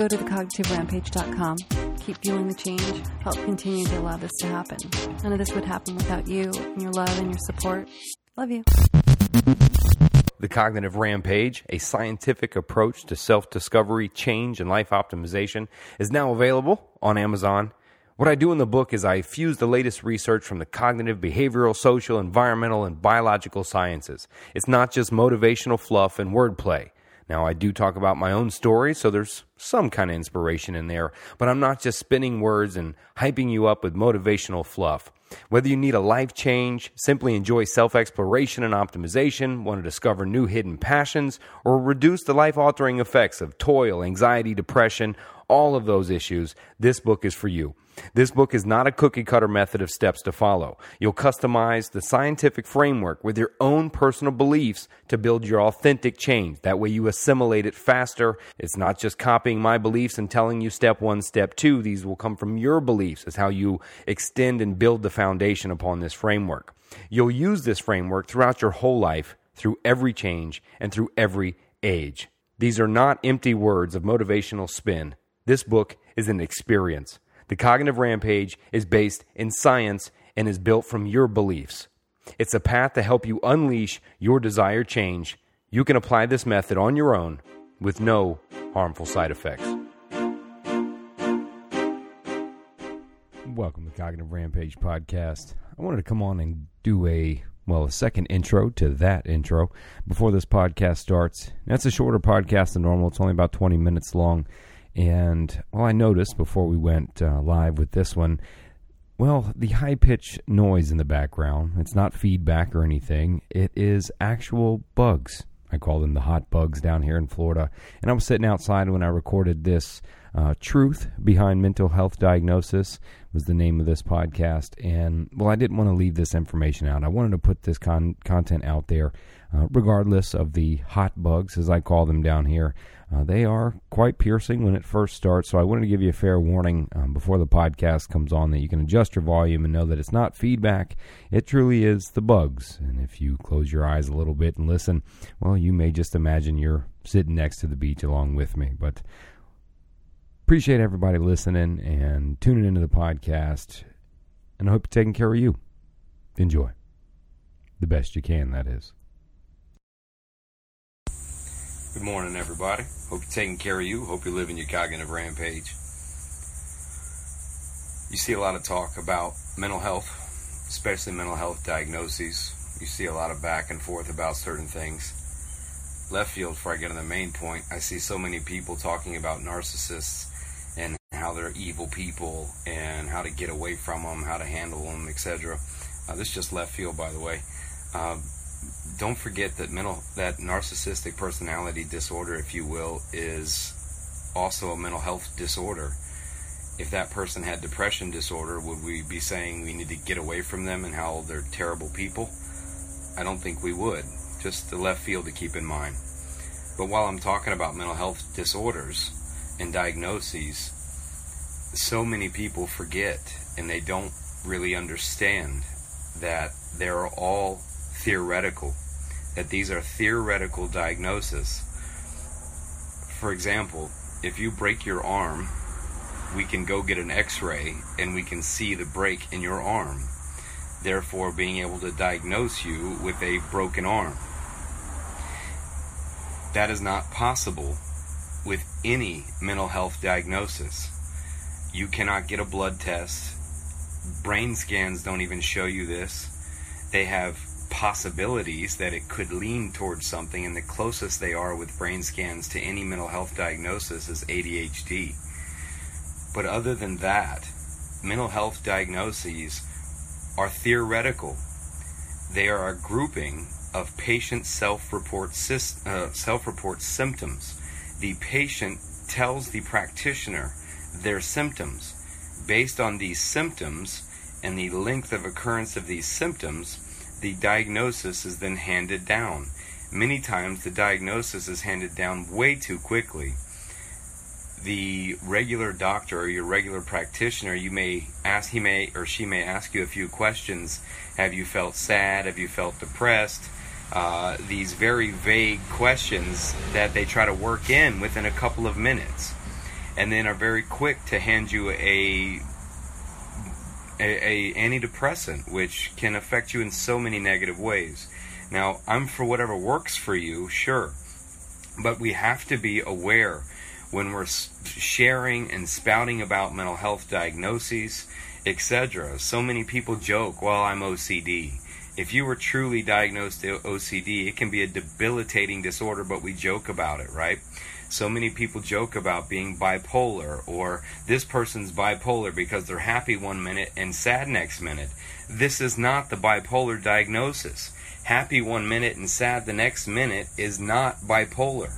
go to thecognitiveRampage.com. Keep fueling the change. Help continue to allow this to happen. None of this would happen without you and your love and your support. Love you. The Cognitive Rampage, a scientific approach to self-discovery, change, and life optimization, is now available on Amazon. What I do in the book is I fuse the latest research from the cognitive, behavioral, social, environmental, and biological sciences. It's not just motivational fluff and wordplay. Now, I do talk about my own story, so there's some kind of inspiration in there, but I'm not just spinning words and hyping you up with motivational fluff. Whether you need a life change, simply enjoy self-exploration and optimization, want to discover new hidden passions, or reduce the life-altering effects of toil, anxiety, depression, all of those issues, this book is for you. This book is not a cookie-cutter method of steps to follow. You'll customize the scientific framework with your own personal beliefs to build your authentic change. That way you assimilate it faster. It's not just copying my beliefs and telling you step one, step two. These will come from your beliefs as how you extend and build the foundation upon this framework. You'll use this framework throughout your whole life, through every change, and through every age. These are not empty words of motivational spin. This book is an experience. The Cognitive Rampage is based in science and is built from your beliefs. It's a path to help you unleash your desired change. You can apply this method on your own with no harmful side effects. Welcome to the Cognitive Rampage podcast. I wanted to come on and do a second intro to that intro before this podcast starts. That's a shorter podcast than normal. It's only about 20 minutes long. And, I noticed before we went live with this one, the high-pitched noise in the background, it's not feedback or anything. It is actual bugs. I call them the hot bugs down here in Florida. And I was sitting outside when I recorded this. Truth Behind Mental Health Diagnosis was the name of this podcast. And, I didn't want to leave this information out. I wanted to put this content out there, regardless of the hot bugs, as I call them down here. They are quite piercing when it first starts, so I wanted to give you a fair warning before the podcast comes on that you can adjust your volume and know that it's not feedback. It truly is the bugs. And if you close your eyes a little bit and listen, you may just imagine you're sitting next to the beach along with me. But appreciate everybody listening and tuning into the podcast, and I hope you're taking care of you. Enjoy. The best you can, that is. Good morning, everybody. Hope you're taking care of you. Hope you're living your cognitive rampage. You see a lot of talk about mental health, especially mental health diagnoses. You see a lot of back and forth about certain things. Left field, before I get on the main point, I see so many people talking about narcissists and how they're evil people and how to get away from them, how to handle them, etc. This is just left field, by the way. Don't forget that that narcissistic personality disorder, if you will, is also a mental health disorder. If that person had depression disorder, would we be saying we need to get away from them and how they're terrible people? I don't think we would. Just the left field to keep in mind. But while I'm talking about mental health disorders and diagnoses, so many people forget and they don't really understand that they're all theoretical, that these are theoretical diagnoses. For example, if you break your arm, we can go get an x-ray and we can see the break in your arm, therefore being able to diagnose you with a broken arm. That is not possible with any mental health diagnosis. You cannot get a blood test. Brain scans don't even show you this. They have possibilities that it could lean towards something, and the closest they are with brain scans to any mental health diagnosis is ADHD. But other than that, mental health diagnoses are theoretical. They are a grouping of patient self-report symptoms. The patient tells the practitioner their symptoms. Based on these symptoms and the length of occurrence of these symptoms, the diagnosis is then handed down. Many times the diagnosis is handed down way too quickly. The regular doctor or your regular practitioner, he may or she may ask you a few questions. Have you felt sad? Have you felt depressed? These very vague questions that they try to work in within a couple of minutes. and then are very quick to hand you a antidepressant, which can affect you in so many negative ways. Now, I'm for whatever works for you, sure, but we have to be aware when we're sharing and spouting about mental health diagnoses, etc. So many people joke, well, I'm OCD. If you were truly diagnosed OCD, it can be a debilitating disorder, but we joke about it, right? So many people joke about being bipolar, or this person's bipolar because they're happy one minute and sad next minute. This is not the bipolar diagnosis. Happy one minute and sad the next minute is not bipolar.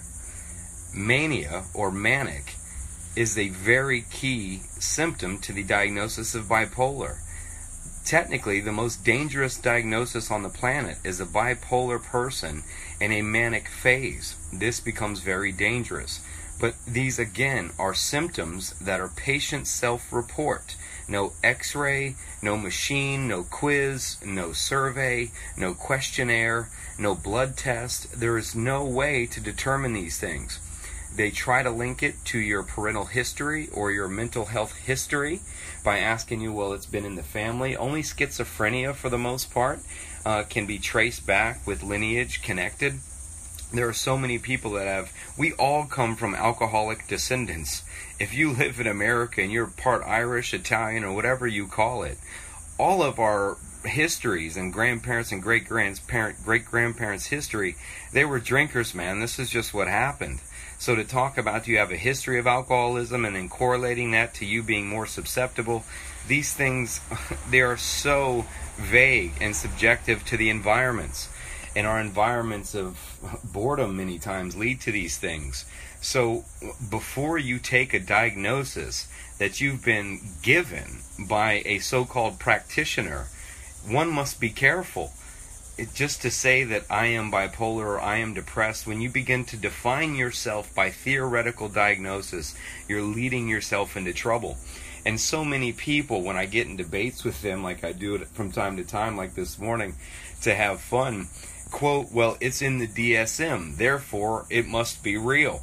Mania, or manic, is a very key symptom to the diagnosis of bipolar. Technically, the most dangerous diagnosis on the planet is a bipolar person in a manic phase. This becomes very dangerous. But these, again, are symptoms that are patient self-report. No x-ray, no machine, no quiz, no survey, no questionnaire, no blood test. There is no way to determine these things. They try to link it to your parental history or your mental health history by asking you, well, it's been in the family. Only schizophrenia, for the most part, can be traced back with lineage connected. There are so many people that we all come from alcoholic descendants. If you live in America and you're part Irish, Italian, or whatever you call it, all of our histories and grandparents and great-grandparents' history, they were drinkers, man. This is just what happened. So to talk about you have a history of alcoholism and then correlating that to you being more susceptible, these things, they are so vague and subjective to the environments. And our environments of boredom many times lead to these things. So before you take a diagnosis that you've been given by a so-called practitioner, one must be careful. Just to say that I am bipolar or I am depressed, when you begin to define yourself by theoretical diagnosis, you're leading yourself into trouble. And so many people, when I get in debates with them, like I do it from time to time, like this morning, to have fun, quote, well, it's in the DSM, therefore it must be real.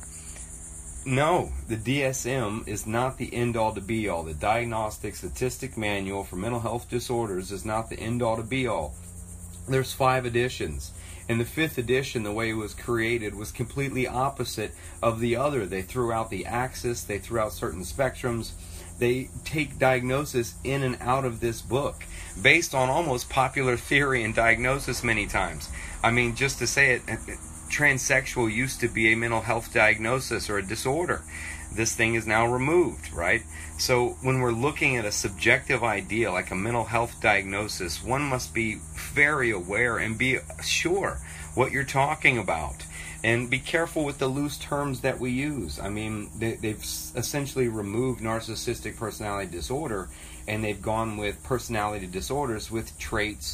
No, the DSM is not the end-all to be-all. The Diagnostic Statistic Manual for Mental Health Disorders is not the end-all to be-all. There's 5 editions. And the 5th edition, the way it was created, was completely opposite of the other. They threw out the axis, they threw out certain spectrums. They take diagnosis in and out of this book, based on almost popular theory and diagnosis many times. I mean, just to say it, transsexual used to be a mental health diagnosis or a disorder. This thing is now removed, right? So when we're looking at a subjective idea like a mental health diagnosis, one must be very aware and be sure what you're talking about. And be careful with the loose terms that we use. I mean, they've essentially removed narcissistic personality disorder, and they've gone with personality disorders with traits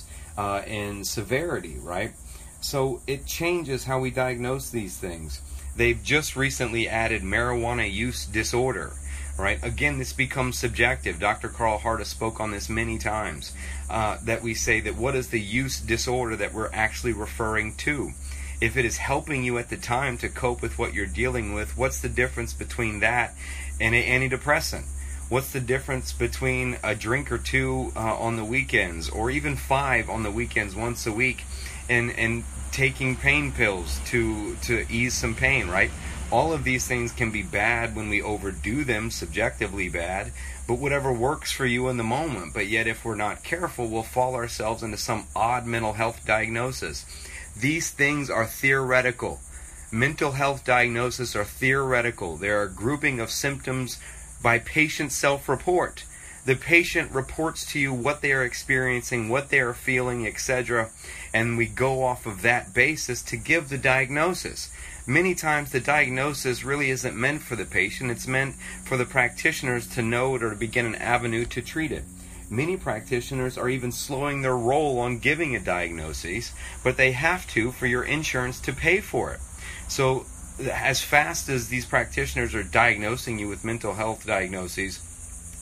and severity, right? So it changes how we diagnose these things. They've just recently added marijuana use disorder, right? Again, this becomes subjective. Dr. Carl Hart spoke on this many times, that we say that what is the use disorder that we're actually referring to? If it is helping you at the time to cope with what you're dealing with, what's the difference between that and an antidepressant? What's the difference between a drink or 2 on the weekends, or even 5 on the weekends once a week, and taking pain pills to ease some pain, right? All of these things can be bad when we overdo them, subjectively bad, but whatever works for you in the moment. But yet if we're not careful, we'll fall ourselves into some odd mental health diagnosis. These things are theoretical. Mental health diagnoses are theoretical. They are a grouping of symptoms by patient self-report. The patient reports to you what they are experiencing, what they are feeling, etc., and we go off of that basis to give the diagnosis. Many times the diagnosis really isn't meant for the patient. It's meant for the practitioners to know it or to begin an avenue to treat it. Many practitioners are even slowing their roll on giving a diagnosis, but they have to for your insurance to pay for it. So as fast as these practitioners are diagnosing you with mental health diagnoses,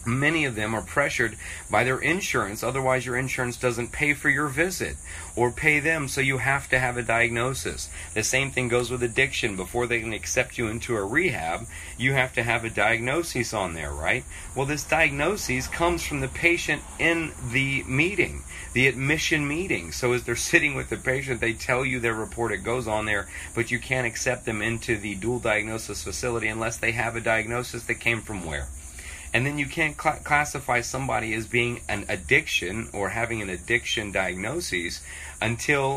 Many of them are pressured by their insurance, otherwise your insurance doesn't pay for your visit or pay them, so you have to have a diagnosis. The same thing goes with addiction. Before they can accept you into a rehab, you have to have a diagnosis on there, right? Well, this diagnosis comes from the patient in the meeting, the admission meeting. So as they're sitting with the patient, they tell you their report, it goes on there, but you can't accept them into the dual diagnosis facility unless they have a diagnosis that came from where? And then you can't classify somebody as being an addiction or having an addiction diagnosis a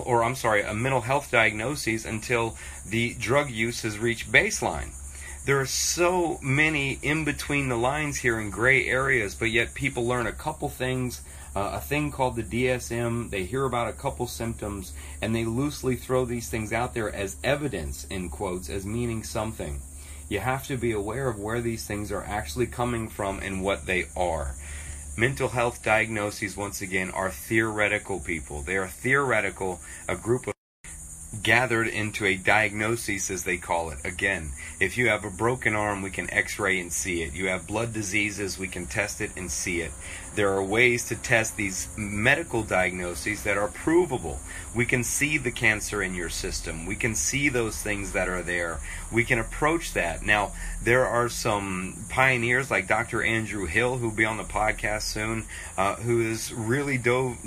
mental health diagnosis until the drug use has reached baseline. There are so many in between the lines here in gray areas, but yet people learn a couple things, a thing called the DSM, they hear about a couple symptoms, and they loosely throw these things out there as evidence, in quotes, as meaning something. You have to be aware of where these things are actually coming from and what they are. Mental health diagnoses, once again, are theoretical, people. They are theoretical, a group of gathered into a diagnosis, as they call it. Again, if you have a broken arm, we can x-ray and see it. You have blood diseases, we can test it and see it. There are ways to test these medical diagnoses that are provable. We can see the cancer in your system. We can see those things that are there. We can approach that. Now, there are some pioneers like Dr. Andrew Hill, who'll be on the podcast soon, who has really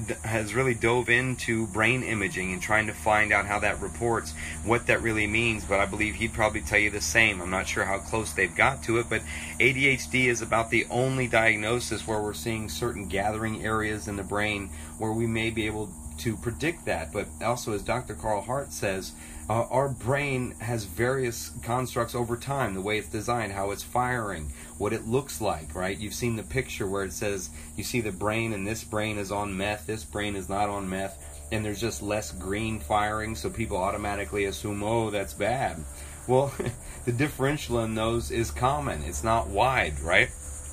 dove into brain imaging and trying to find out how that reports, what that really means. But I believe he'd probably tell you the same. I'm not sure how close they've got to it, but ADHD is about the only diagnosis where we're seeing certain gathering areas in the brain where we may be able to predict that. But also, as Dr. Carl Hart says, our brain has various constructs over time, the way it's designed, how it's firing, what it looks like, right? You've seen the picture where it says you see the brain, and this brain is on meth, this brain is not on meth, and there's just less green firing, so people automatically assume, oh, that's bad. Well, the differential in those is common. It's not wide, right?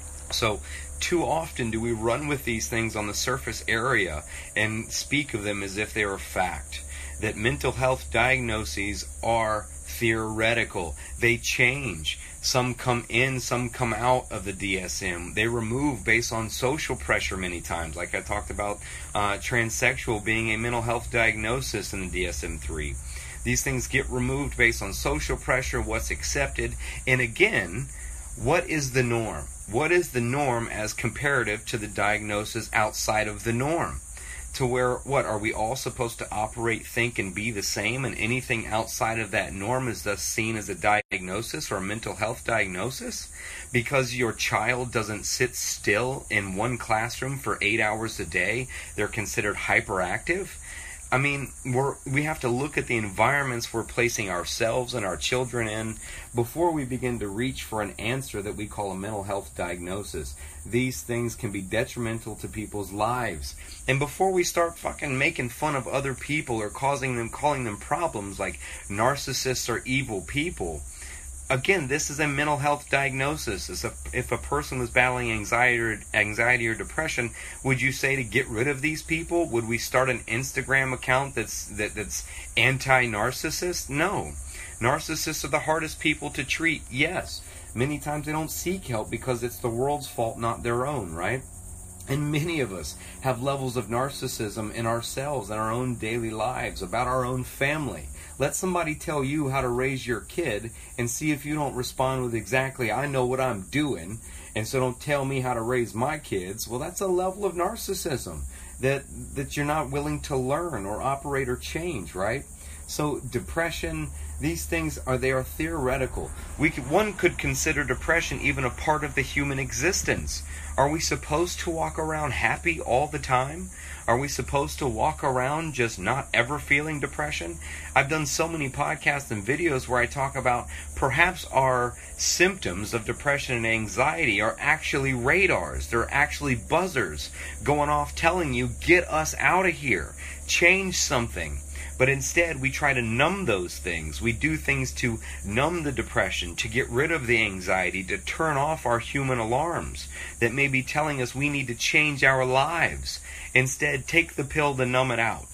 So too often do we run with these things on the surface area and speak of them as if they are fact. That mental health diagnoses are theoretical. They change. Some come in, some come out of the DSM. They remove based on social pressure many times. Like I talked about transsexual being a mental health diagnosis in the DSM-3. These things get removed based on social pressure, what's accepted. And again, what is the norm? What is the norm as comparative to the diagnosis outside of the norm? To where, what, are we all supposed to operate, think, and be the same, and anything outside of that norm is thus seen as a diagnosis or a mental health diagnosis? Because your child doesn't sit still in one classroom for 8 hours a day, they're considered hyperactive? I mean, we have to look at the environments we're placing ourselves and our children in before we begin to reach for an answer that we call a mental health diagnosis. These things can be detrimental to people's lives. And before we start fucking making fun of other people or calling them problems like narcissists or evil people, again, this is a mental health diagnosis. If a person was battling anxiety or depression, would you say to get rid of these people? Would we start an Instagram account that's anti-narcissist? No. Narcissists are the hardest people to treat. Yes. Many times they don't seek help because it's the world's fault, not their own, right? And many of us have levels of narcissism in ourselves and our own daily lives, about our own family. Let somebody tell you how to raise your kid and see if you don't respond with exactly, I know what I'm doing, and so don't tell me how to raise my kids. Well, that's a level of narcissism that you're not willing to learn or operate or change, right? So depression, these things are theoretical. One could consider depression even a part of the human existence. Are we supposed to walk around happy all the time? Are we supposed to walk around just not ever feeling depression? I've done so many podcasts and videos where I talk about perhaps our symptoms of depression and anxiety are actually radars. They're actually buzzers going off telling you, get us out of here, change something. But instead, we try to numb those things. We do things to numb the depression, to get rid of the anxiety, to turn off our human alarms that may be telling us we need to change our lives. Instead, take the pill to numb it out.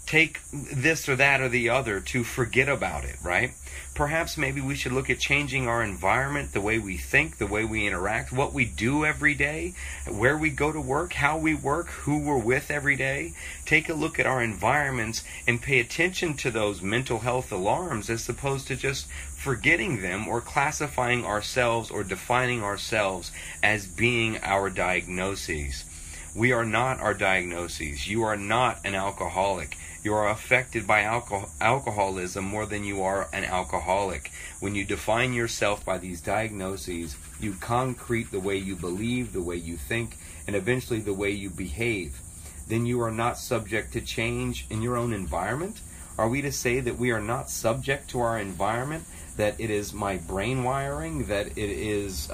take this or that or the other to forget about it, right? Perhaps maybe we should look at changing our environment, the way we think, the way we interact, what we do every day, where we go to work, how we work, who we're with every day. Take a look at our environments and pay attention to those mental health alarms as opposed to just forgetting them or classifying ourselves or defining ourselves as being our diagnoses. We are not our diagnoses. You are not an alcoholic. You are affected by alcoholism more than you are an alcoholic. When you define yourself by these diagnoses, you concrete the way you believe, the way you think, and eventually the way you behave. Then you are not subject to change in your own environment. Are we to say that we are not subject to our environment, that it is my brain wiring, that it is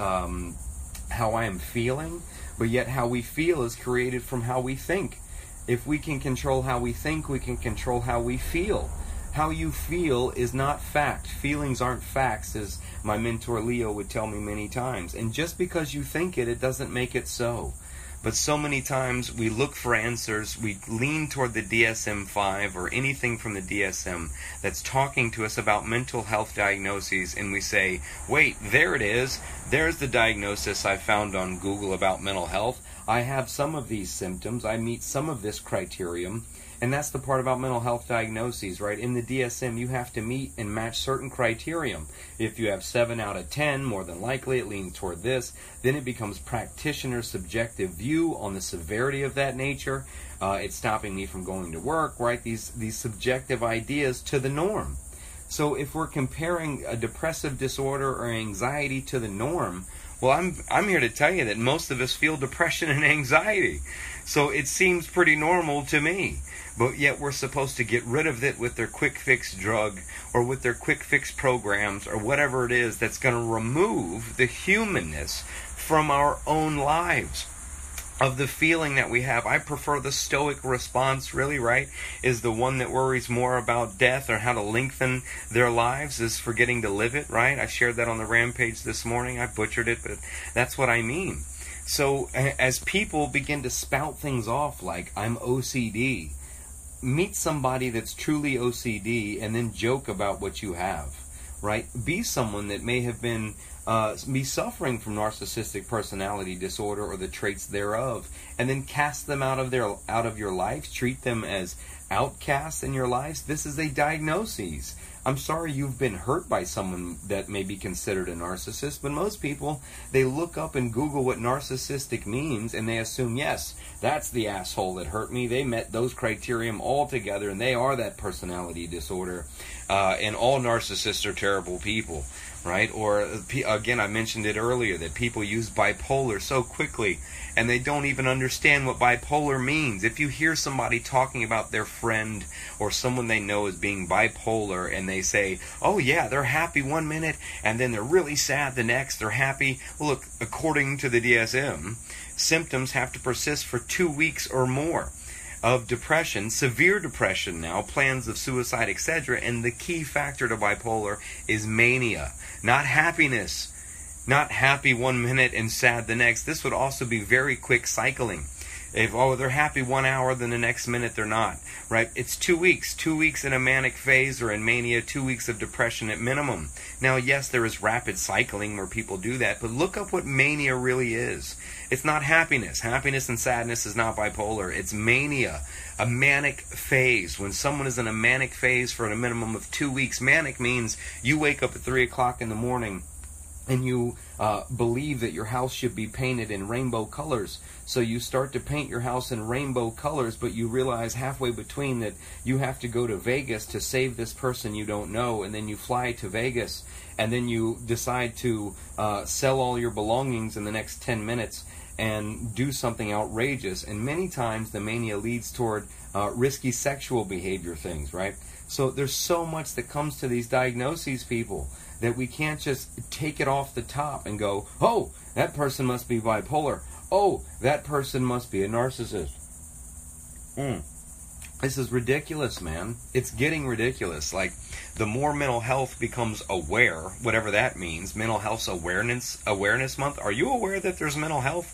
how I am feeling, but yet how we feel is created from how we think? If we can control how we think, we can control how we feel. How you feel is not fact. Feelings aren't facts, as my mentor Leo would tell me many times. And just because you think it, it doesn't make it so. But so many times we look for answers, we lean toward the DSM-5 or anything from the DSM that's talking to us about mental health diagnoses, and we say, wait, there it is. There's the diagnosis I found on Google about mental health. I have some of these symptoms. I meet some of this criterion. And that's the part about mental health diagnoses, right? In the DSM, you have to meet and match certain criterion. If you have 7 out of 10, more than likely it leans toward this. Then it becomes practitioner subjective view on the severity of that nature. It's stopping me from going to work, right? These subjective ideas to the norm. So if we're comparing a depressive disorder or anxiety to the norm, well, I'm here to tell you that most of us feel depression and anxiety. So it seems pretty normal to me. But yet we're supposed to get rid of it with their quick fix drug or with their quick fix programs or whatever it is that's going to remove the humanness from our own lives, of the feeling that we have. I prefer the stoic response, really, right, is the one that worries more about death or how to lengthen their lives, is forgetting to live it, right? I shared that on the Rampage this morning. I butchered it, but that's what I mean. So as people begin to spout things off like, I'm OCD, meet somebody that's truly OCD and then joke about what you have, right? Be someone that may have been be suffering from narcissistic personality disorder or the traits thereof, and then cast them out of your life, treat them as outcasts in your lives. This is a diagnosis. I'm sorry you've been hurt by someone that may be considered a narcissist, but most people, they look up and Google what narcissistic means, and they assume, yes, that's the asshole that hurt me. They met those criteria all together, and they are that personality disorder. And all narcissists are terrible people, right? Or, again, I mentioned it earlier, that people use bipolar so quickly, and they don't even understand what bipolar means. If you hear somebody talking about their friend or someone they know as being bipolar, and they say, oh yeah, they're happy one minute, and then they're really sad the next, they're happy. Well, look, according to the DSM, symptoms have to persist for 2 weeks or more of depression, severe depression now, plans of suicide, etc. And the key factor to bipolar is mania, not happiness. Not happy one minute and sad the next. This would also be very quick cycling. If, they're happy 1 hour, then the next minute they're not, right? It's 2 weeks. 2 weeks in a manic phase or in mania, 2 weeks of depression at minimum. Now, yes, there is rapid cycling where people do that, but look up what mania really is. It's not happiness. Happiness and sadness is not bipolar. It's mania, a manic phase. When someone is in a manic phase for a minimum of 2 weeks, manic means you wake up at 3 o'clock in the morning and you believe that your house should be painted in rainbow colors. So you start to paint your house in rainbow colors, but you realize halfway between that you have to go to Vegas to save this person you don't know, and then you fly to Vegas, and then you decide to sell all your belongings in the next 10 minutes and do something outrageous. And many times the mania leads toward risky sexual behavior things, right? So there's so much that comes to these diagnoses, people, that we can't just take it off the top and go, oh, that person must be bipolar. Oh, that person must be a narcissist. This is ridiculous, man. It's getting ridiculous. Like, the more mental health becomes aware, whatever that means, Mental Health Awareness Month. Are you aware that there's mental health?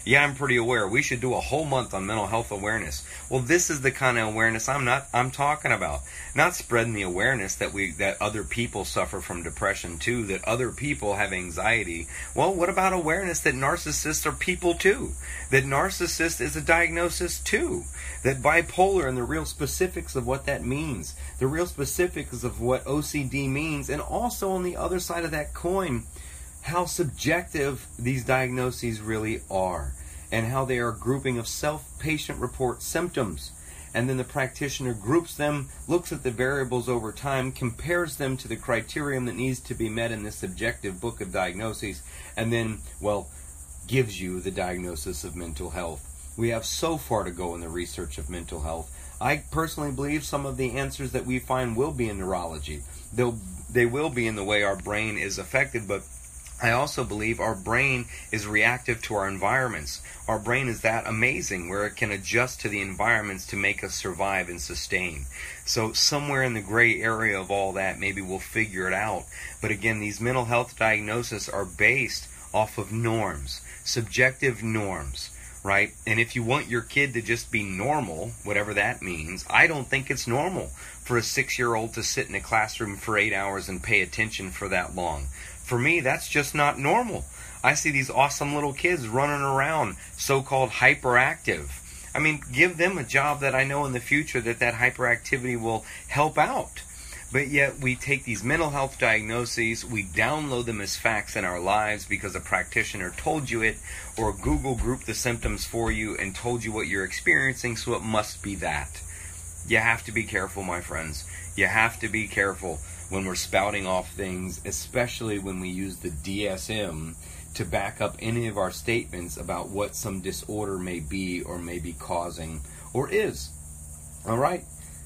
Yeah, I'm pretty aware. We should do a whole month on mental health awareness. Well, this is the kind of awareness I'm talking about. Not spreading the awareness that other people suffer from depression too, that other people have anxiety. Well, what about awareness that narcissists are people too? That narcissist is a diagnosis too? That bipolar and the real specifics of what that means, the real specifics of what OCD means, and also on the other side of that coin, how subjective these diagnoses really are, and how they are a grouping of self-patient report symptoms. And then the practitioner groups them, looks at the variables over time, compares them to the criterion that needs to be met in this subjective book of diagnoses, and then, well, gives you the diagnosis of mental health. We have so far to go in the research of mental health. I personally believe some of the answers that we find will be in neurology. They will be in the way our brain is affected, but I also believe our brain is reactive to our environments. Our brain is that amazing where it can adjust to the environments to make us survive and sustain. So somewhere in the gray area of all that, maybe we'll figure it out. But again, these mental health diagnoses are based off of norms, subjective norms, right? And if you want your kid to just be normal, whatever that means, I don't think it's normal for a 6-year-old to sit in a classroom for 8 hours and pay attention for that long. For me, that's just not normal. I see these awesome little kids running around, so-called hyperactive. I mean, give them a job that I know in the future that hyperactivity will help out. But yet we take these mental health diagnoses, we download them as facts in our lives because a practitioner told you it, or Google grouped the symptoms for you and told you what you're experiencing, so it must be that. You have to be careful, my friends. You have to be careful when we're spouting off things, especially when we use the DSM to back up any of our statements about what some disorder may be or may be causing or is. All right?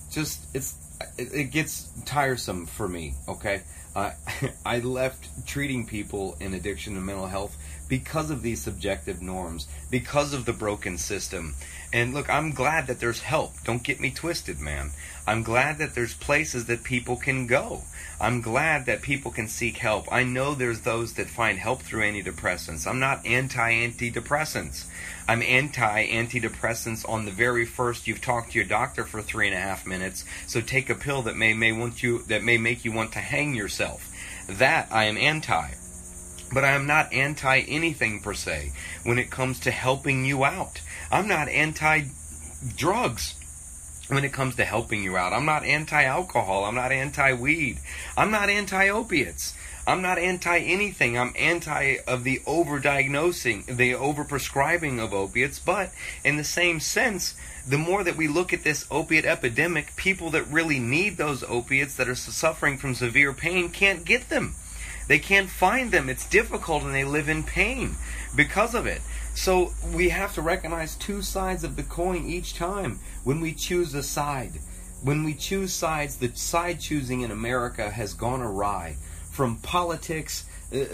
It gets tiresome for me, okay? I left treating people in addiction and mental health because of these subjective norms, because of the broken system. And look, I'm glad that there's help. Don't get me twisted, man. I'm glad that there's places that people can go. I'm glad that people can seek help. I know there's those that find help through antidepressants. I'm not anti-antidepressants. I'm anti-antidepressants on the very first you've talked to your doctor for 3.5 minutes, so take a pill that may make you want to hang yourself. That I am anti. But I am not anti-anything per se when it comes to helping you out. I'm not anti-drugs when it comes to helping you out. I'm not anti-alcohol. I'm not anti-weed. I'm not anti-opiates. I'm not anti-anything. I'm anti of the overdiagnosing, the overprescribing of opiates. But in the same sense, the more that we look at this opiate epidemic, people that really need those opiates that are suffering from severe pain can't get them. They can't find them. It's difficult and they live in pain because of it. So we have to recognize two sides of the coin each time when we choose a side. When we choose sides, the side choosing in America has gone awry. From politics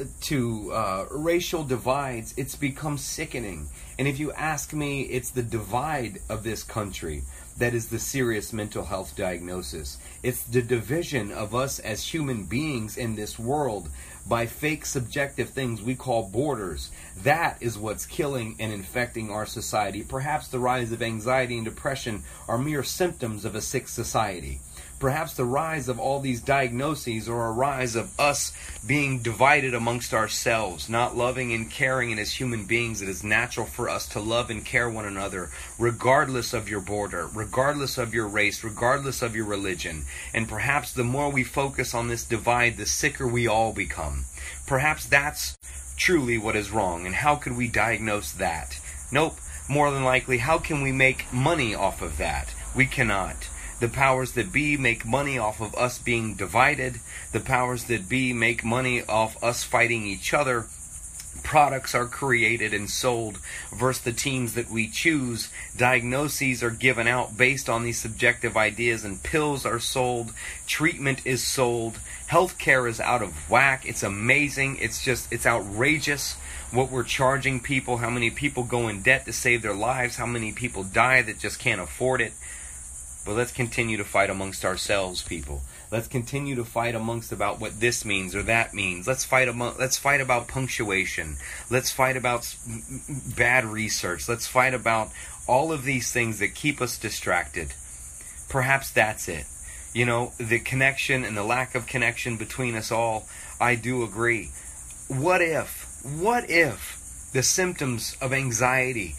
to racial divides, it's become sickening. And if you ask me, it's the divide of this country that is the serious mental health diagnosis. It's the division of us as human beings in this world by fake subjective things we call borders. That is what's killing and infecting our society. Perhaps the rise of anxiety and depression are mere symptoms of a sick society. Perhaps the rise of all these diagnoses or a rise of us being divided amongst ourselves, not loving and caring, and as human beings it is natural for us to love and care one another, regardless of your border, regardless of your race, regardless of your religion. And perhaps the more we focus on this divide, the sicker we all become. Perhaps that's truly what is wrong. And how could we diagnose that? Nope. More than likely, how can we make money off of that? We cannot. The powers that be make money off of us being divided. The powers that be make money off us fighting each other. Products are created and sold versus the teams that we choose. Diagnoses are given out based on these subjective ideas, and pills are sold. Treatment is sold. Healthcare is out of whack. It's amazing. It's outrageous what we're charging people, how many people go in debt to save their lives, how many people die that just can't afford it. But let's continue to fight amongst ourselves, people. Let's continue to fight amongst about what this means or that means. Let's fight about punctuation. Let's fight about bad research. Let's fight about all of these things that keep us distracted. Perhaps that's it. You know, the connection and the lack of connection between us all, I do agree. What if the symptoms of anxiety,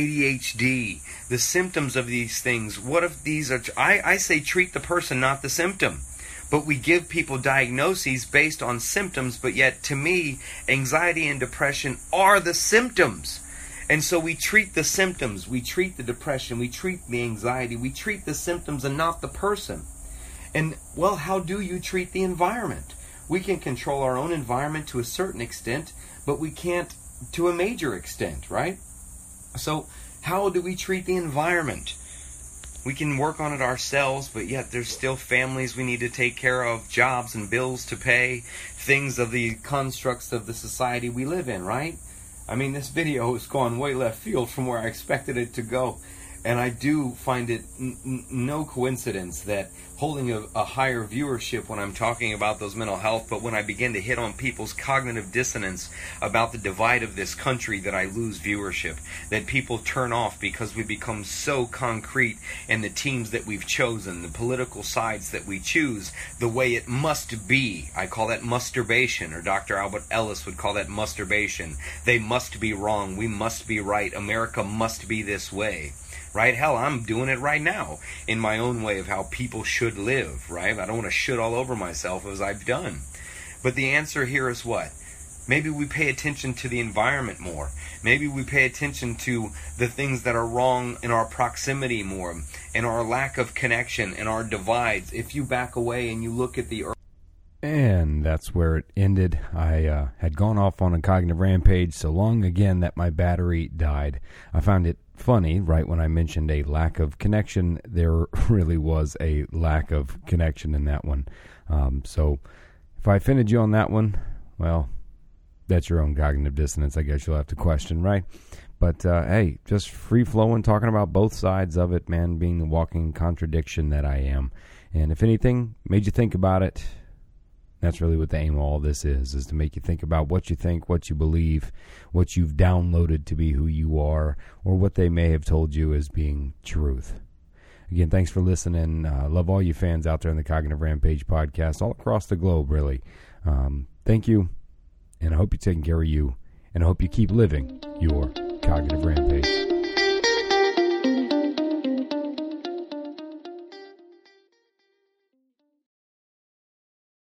ADHD, the symptoms of these things, what if these are, I say treat the person, not the symptom. But we give people diagnoses based on symptoms, but yet to me, anxiety and depression are the symptoms. And so we treat the symptoms, we treat the depression, we treat the anxiety, we treat the symptoms and not the person. And, well, how do you treat the environment? We can control our own environment to a certain extent, but we can't to a major extent, right? So how do we treat the environment? We can work on it ourselves, but yet there's still families we need to take care of, jobs and bills to pay, things of the constructs of the society we live in, right? I mean, this video has gone way left field from where I expected it to go. And I do find it no coincidence that holding a higher viewership when I'm talking about those mental health, but when I begin to hit on people's cognitive dissonance about the divide of this country, that I lose viewership, that people turn off because we become so concrete in the teams that we've chosen, the political sides that we choose, the way it must be. I call that masturbation, or Dr. Albert Ellis would call that masturbation. They must be wrong. We must be right. America must be this way. Right? Hell, I'm doing it right now in my own way of how people should live, right? I don't want to shit all over myself as I've done. But the answer here is what? Maybe we pay attention to the environment more. Maybe we pay attention to the things that are wrong in our proximity more, and our lack of connection and our divides. If you back away and you look at the earth. And that's where it ended. I had gone off on a cognitive rampage so long again that my battery died. I found it funny, right when I mentioned a lack of connection, there really was a lack of connection in that one. So if I offended you on that one, well, that's your own cognitive dissonance, I guess you'll have to question, right? But hey, just free-flowing, talking about both sides of it, man, being the walking contradiction that I am. And if anything made you think about it, that's really what the aim of all this is to make you think about what you think, what you believe, what you've downloaded to be who you are, or what they may have told you as being truth. Again, thanks for listening. Love all you fans out there in the Cognitive Rampage podcast, all across the globe, really. Thank you, and I hope you're taking care of you, and I hope you keep living your Cognitive Rampage.